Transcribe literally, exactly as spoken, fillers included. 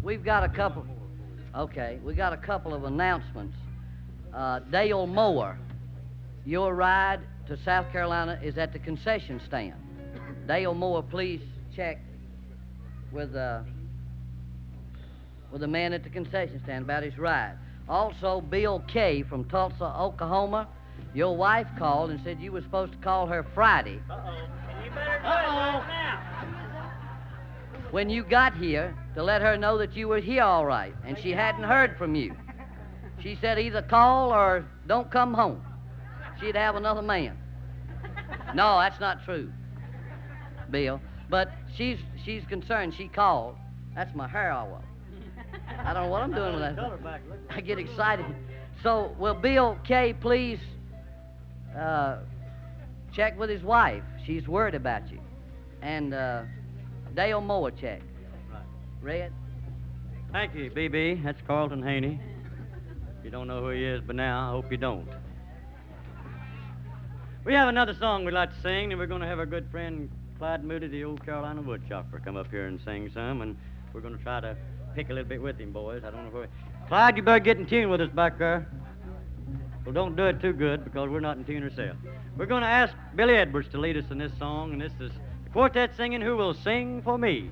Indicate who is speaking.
Speaker 1: we've got a couple. Okay, we got a couple of announcements. Uh, Dale Moore, your ride to South Carolina is at the concession stand. Dale Moore, please check with uh, with the man at the concession stand about his ride. Also, Bill Kay from Tulsa, Oklahoma. Your wife called and said you were supposed to call her Friday.
Speaker 2: Uh-oh. You better do it right now.
Speaker 1: When you got here, to let her know that you were here all right, and she hadn't heard from you. She said either call or don't come home. She'd have another man. No, that's not true, Bill. But she's she's concerned. She called. That's my hair all up. I don't know what I'm doing with that. I get excited. So, will Bill Kay please uh, check with his wife? She's worried about you. And uh, Dale Moore check.
Speaker 2: Right.
Speaker 1: Red?
Speaker 2: Thank you, B B. That's Carlton Haney. If you don't know who he is by now, I hope you don't. We have another song we'd like to sing, and we're going to have our good friend Clyde Moody, the old Carolina woodchopper, come up here and sing some, and we're going to try to pick a little bit with him, boys. I don't know where... Clyde, you better get in tune with us back there. Well, don't do it too good, because we're not in tune ourselves. We're going to ask Billy Edwards to lead us in this song, and this is the quartet singing Who Will Sing for Me.